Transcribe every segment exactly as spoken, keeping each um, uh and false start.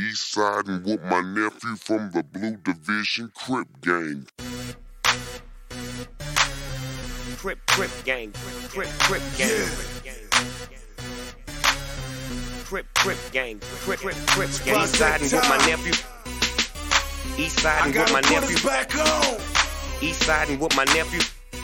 East siding with my nephew from the Blue Division Crip Gang. Crip, Crip Gang, Crip, Crip Gang. Yeah. Crip, Crip Gang, Crip, Crip, Crip Gang. East siding with my nephew. East siding with my nephew. Back on. East siding with my nephew.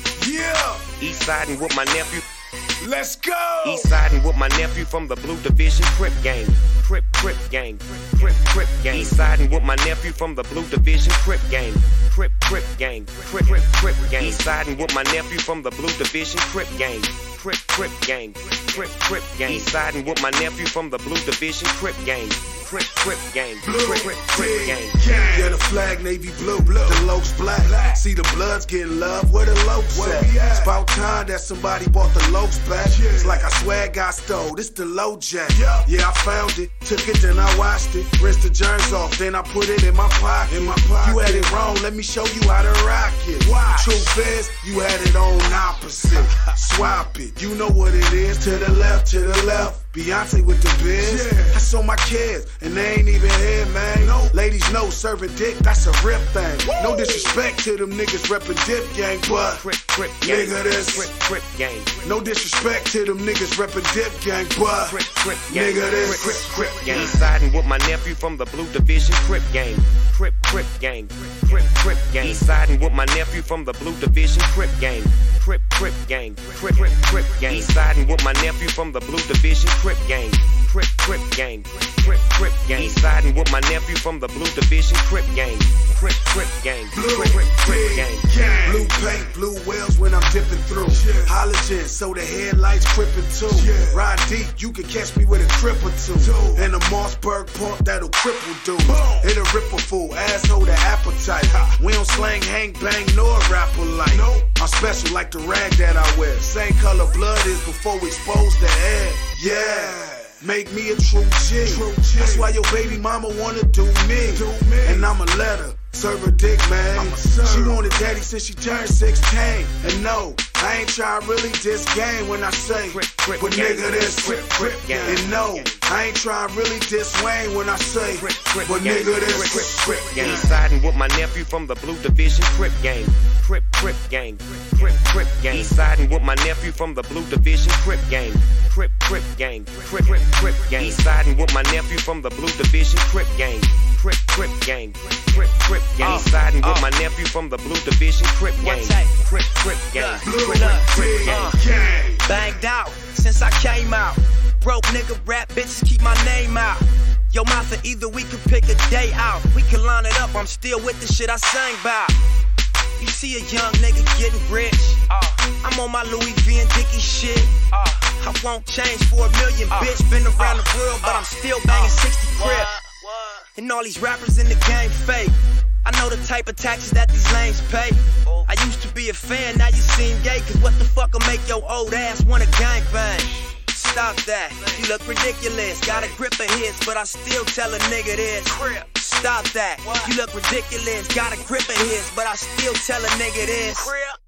Yeah. East siding with my nephew. Let's go. East siding with my nephew from the Blue Division Crip Gang. Crip, Crip Gang, Crip, Crip Gang. East siding with my nephew from the Blue Division Crip Gang. Crip, Crip Gang, Crip, Crip, Crip Gang. East siding with my nephew from the Blue Division Crip Gang. Crip, Crip Gang, Crip, Crip Gang. East siding with my nephew from the Blue Division Crip Gang. Crip, Crip Gang, Crip, Crip, Crip Gang. Yeah, the flag navy blue, blue. The Lokes black. black. See the Bloods getting love, where the Lokes at? at? It's about time that somebody bought the Lokes back. Yeah. It's like I swear I got stole, this the low jack. Yeah. yeah, I found it, took it, then I washed it. Rinsed the germs off, then I put it in my pocket. In my pocket. You had it wrong, let me show you how to rock it. Why? Truth is, you had it on opposite. Swap it, you know what it is. To the left, to the left. Beyonce with the biz. Yeah. I saw my kids, and they ain't even here, man. No. Ladies know serving dick, that's a rip thing. Woo. No disrespect to them niggas reppin' Dip Gang, but Crip, Crip Gang, nigga this. Crip, Crip Gang. No disrespect to them niggas reppin' Dip Gang, but Crip, Crip Gang. nigga this. Crip, Crip, Crip Gang. East siding with my nephew from the Blue Division Crip Gang. Crip, Crip Gang, Crip, Crip Gang. East siding with my nephew from the Blue Division Crip Gang. Crip, Crip Gang, Crip, Crip, Crip Gang. East siding with my nephew from the Blue Division Crip Gang. Crip, Crip Gang, Crip, Crip Gang. East siding with my nephew from the Blue Division Crip Gang. Crip, Crip Gang, Crip, Crip, Crip Gang. Blue paint, blue wheels when I'm dipping through. Yeah. Halogen, so the headlights crippin' too. Yeah. Ride deep, you can catch me with a crip or two. two. And a Mossberg pump that'll cripple dude. It'll rip a fool, asshole the appetite. Ha. We don't slang, hang, bang, nor rapper like. Nope. I'm special like the rag that I wear. Same color blood is before we expose the air. Yeah. Make me a true G. True G. That's why your baby mama wanna do me. Do me. And I'ma let her serve her dick, man. She wanted daddy since she turned sixteen. And no, I ain't tryna really diss game when I say, Crip, Crip, but gang. nigga this Crip, Crip, gang. And no, I ain't tryna really diss Wayne when I say, Crip, Crip, but gang. nigga this Crip, Crip, Crip gang. Gang. East siding with my nephew from the Blue Division Crip Gang. Crip, Crip Gang, Crip, Crip Gang. East siding with my nephew from the Blue Division Crip Gang. Crip, Crip Gang, Crip, Crip, Crip Gang. East siding with my nephew from the Blue Division Crip Gang. Crip, Crip Gang, Crip, Crip Gang. East siding with my nephew from the Blue Division Crip Gang. Crip, Crip Gang, Crip, Crip Gang. Banged out since I came out. Broke nigga rap bitches keep my name out. Yo, Martha, either we could pick a day out. We can line it up, I'm still with the shit I sang about. You see a young nigga getting rich. Uh, I'm on my Louis V and Dickie shit. Uh, I won't change for a million, uh, bitch. Been around uh, the world, but uh, I'm still banging uh, sixty crib. And all these rappers in the game fake. I know the type of taxes that these lames pay. I used to be a fan, now you seem gay. Cause what the fuck'll make your old ass wanna gangbang? Stop that, you look ridiculous. Got a grip of hits, but I still tell a nigga this. Stop that, you look ridiculous. Got a grip of hits, but I still tell a nigga this.